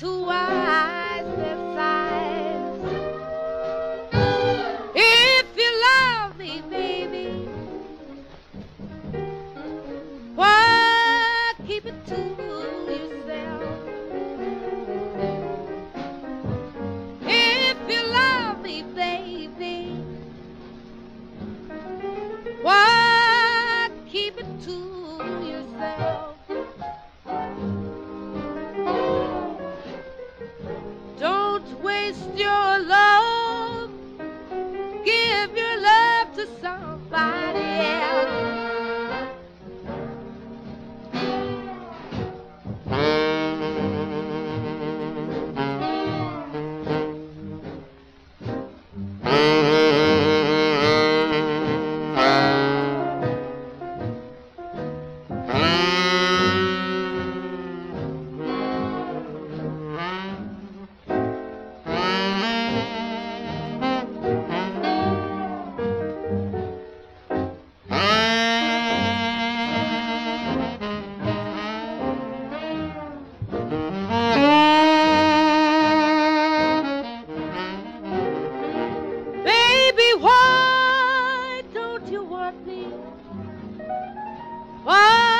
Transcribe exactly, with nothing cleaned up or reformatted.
two eyes their size. If you love me, baby, why keep it to yourself? If you love me, baby, why keep it to yourself? Don't waste your love. Give your love to somebody else. Baby, why don't you want me? Why